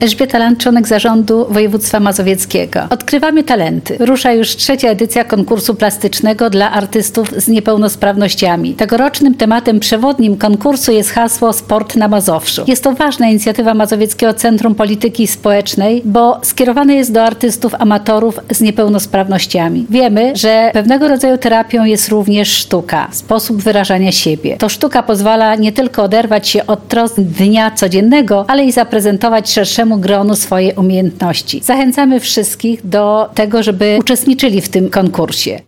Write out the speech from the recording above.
Elżbieta Land, członek zarządu województwa mazowieckiego. Odkrywamy talenty. Rusza już 3. edycja konkursu plastycznego dla artystów z niepełnosprawnościami. Tegorocznym tematem przewodnim konkursu jest hasło Sport na Mazowszu. Jest to ważna inicjatywa Mazowieckiego Centrum Polityki Społecznej, bo skierowane jest do artystów amatorów z niepełnosprawnościami. Wiemy, że pewnego rodzaju terapią jest również sztuka, sposób wyrażania siebie. To sztuka pozwala nie tylko oderwać się od trosk dnia codziennego, ale i zaprezentować szerszemu gronu swoje umiejętności. Zachęcamy wszystkich do tego, żeby uczestniczyli w tym konkursie.